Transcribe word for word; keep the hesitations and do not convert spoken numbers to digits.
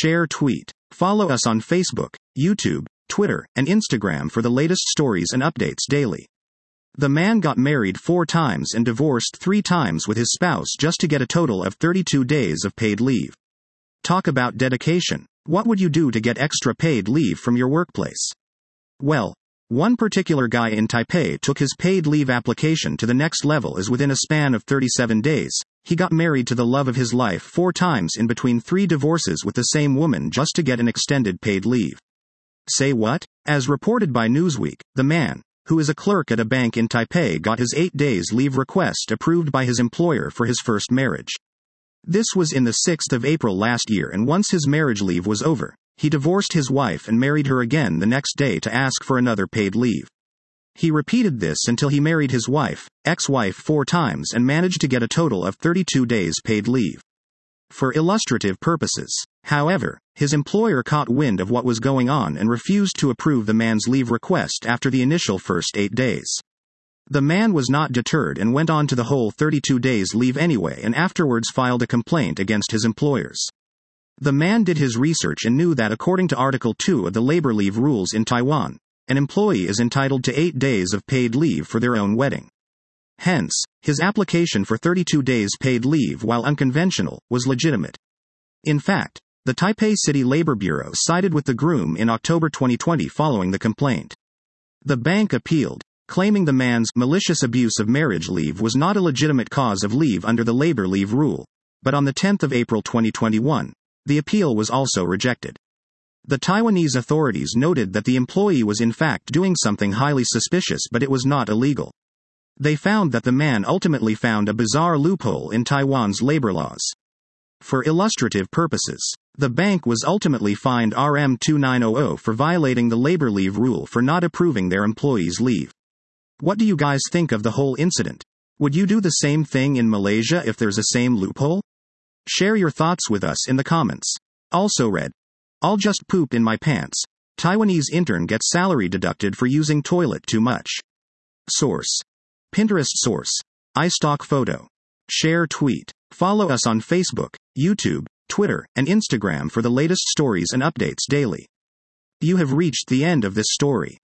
share, tweet. Follow us on Facebook, YouTube, Twitter, and Instagram for the latest stories and updates daily. The man got married four times and divorced three times with his spouse just to get a total of thirty-two days of paid leave. Talk about dedication. What would you do to get extra paid leave from your workplace? Well, one particular guy in Taipei took his paid leave application to the next level as within a span of thirty-seven days, he got married to the love of his life four times in between three divorces with the same woman just to get an extended paid leave. Say what? As reported by Newsweek, the man, who is a clerk at a bank in Taipei, got his eight days leave request approved by his employer for his first marriage. This was in the sixth of April last year, and once his marriage leave was over, he divorced his wife and married her again the next day to ask for another paid leave. He repeated this until he married his wife, ex-wife four times and managed to get a total of thirty-two days paid leave. For illustrative purposes, however, his employer caught wind of what was going on and refused to approve the man's leave request after the initial first eight days. The man was not deterred and went on to the whole thirty-two days leave anyway, and afterwards filed a complaint against his employers. The man did his research and knew that according to Article two of the labor leave rules in Taiwan, an employee is entitled to eight days of paid leave for their own wedding. Hence, his application for thirty-two days paid leave, while unconventional, was legitimate. In fact, the Taipei City Labor Bureau sided with the groom in October twenty twenty following the complaint. The bank appealed, claiming the man's malicious abuse of marriage leave was not a legitimate cause of leave under the labor leave rule, but on the tenth of April twenty twenty-one, the appeal was also rejected. The Taiwanese authorities noted that the employee was in fact doing something highly suspicious, but it was not illegal. They found that the man ultimately found a bizarre loophole in Taiwan's labor laws. For illustrative purposes, the bank was ultimately fined R M twenty-nine hundred for violating the labor leave rule for not approving their employees' leave. What do you guys think of the whole incident? Would you do the same thing in Malaysia if there's a same loophole? Share your thoughts with us in the comments. Also read, I'll just poop in my pants. Taiwanese intern gets salary deducted for using toilet too much. Source: Pinterest. Source: iStock photo. Share, tweet. Follow us on Facebook, YouTube, Twitter, and Instagram for the latest stories and updates daily. You have reached the end of this story.